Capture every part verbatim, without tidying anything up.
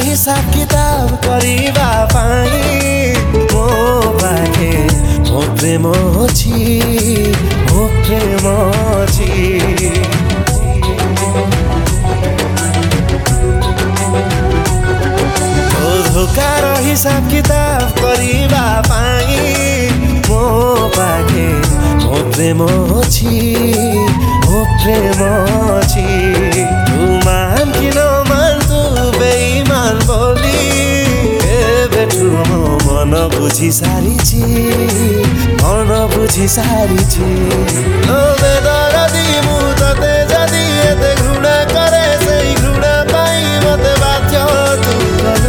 हिसाब किताब करिबा पाई मो पाखे मो प्रेम अछि मो प्रेम अछि धोकार हिसाब किताब करिबा पाई मो पाखे मो प्रेम अछि मो प्रेम अछि तू मान कि न मान तू बेईमान बोली एबेठु म मन बुझी सारिछि मन बुझी सारिछि ओ बेदरदी मु तते जदी एते घृणा करे सेई घृणा पाई मते बाध्य तू कलु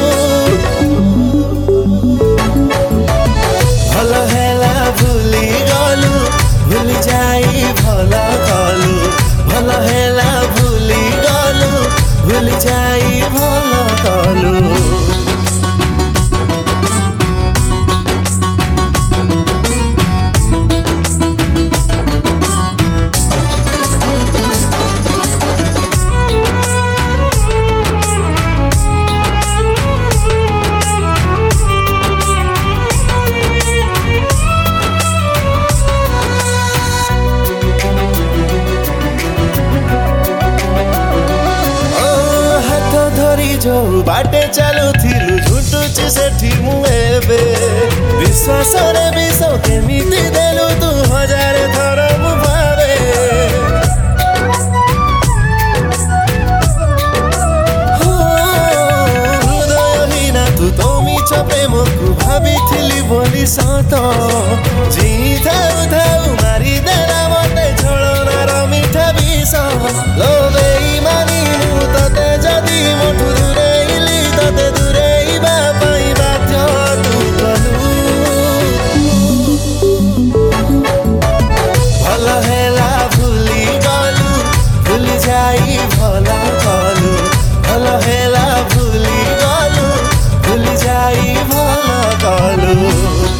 भल हेला भूली गलु भूली जाई भल कलु भल हेला भूली गलु भूली जाई भल कलु जो बाटे चालू थिलु झुटुची सेठी मु एबे विश्वास रे विष केमिति देलु तू हजार थर मु भावे हृदयहीना तू तो मिछ प्रेमकु भाबिथिली बोली सत जी थाउ थाउ मारी देला मते छळनार मिठा विष लो बेईमानी मु तते जदी मोठु दूरेइली तते दूरेइबा पाई बाध्य तू कलु भल हेला भूली गलु भूली जाई भल कलु भल हेला भूली गलु भूली जाई भल कलु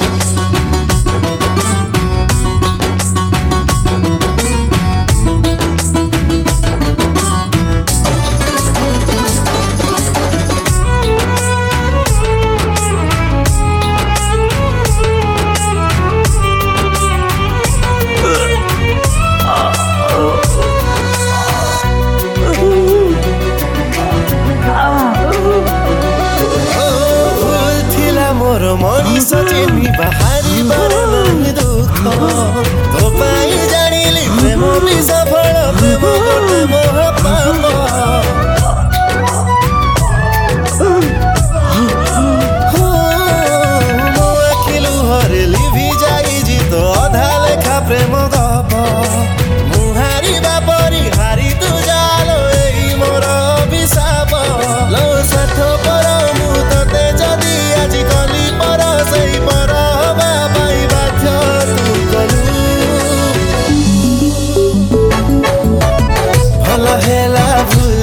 मोर मनीष चिन्ही बाहारी बार नहीं दुख तो पाई जानिली प्रेम भी सफल प्रेम गोटे मोह पाप मो आखि लुहरे लिभि जाई जित अधा लेखा प्रेम गप मुहारी बापरी हारी तू जालो एई मोर अभिशाप लो साथ पर मु तते जदी आज कली पर सही पर हवा पाई बाध्य तू कलु भल हेला भूली